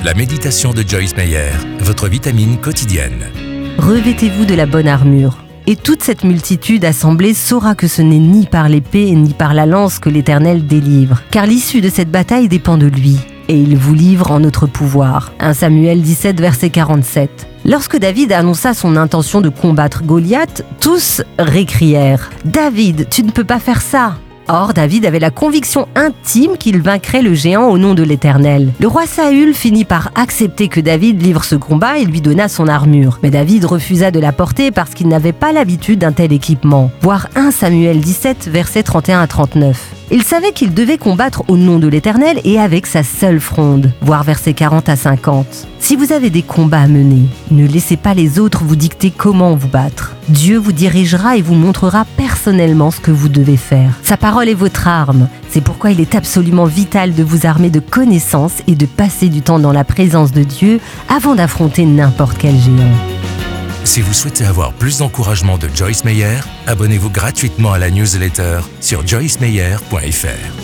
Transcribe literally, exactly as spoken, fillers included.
La méditation de Joyce Meyer, votre vitamine quotidienne. Revêtez-vous de la bonne armure. Et toute cette multitude assemblée saura que ce n'est ni par l'épée ni par la lance que l'Éternel délivre, car l'issue de cette bataille dépend de lui, et il vous livre en notre pouvoir. premier Samuel dix-sept, verset quarante-sept. Lorsque David annonça son intention de combattre Goliath, tous récrièrent « David, tu ne peux pas faire ça !» Or, David avait la conviction intime qu'il vaincrait le géant au nom de l'Éternel. Le roi Saül finit par accepter que David livre ce combat et lui donna son armure. Mais David refusa de la porter parce qu'il n'avait pas l'habitude d'un tel équipement. Voir premier Samuel dix-sept, versets trente et un à trente-neuf. Il savait qu'il devait combattre au nom de l'Éternel et avec sa seule fronde. Voir versets quarante à cinquante. Si vous avez des combats à mener, ne laissez pas les autres vous dicter comment vous battre. Dieu vous dirigera et vous montrera personnellement ce que vous devez faire. Sa parole est votre arme. C'est pourquoi il est absolument vital de vous armer de connaissances et de passer du temps dans la présence de Dieu avant d'affronter n'importe quel géant. Si vous souhaitez avoir plus d'encouragement de Joyce Meyer, abonnez-vous gratuitement à la newsletter sur joyce meyer point f r.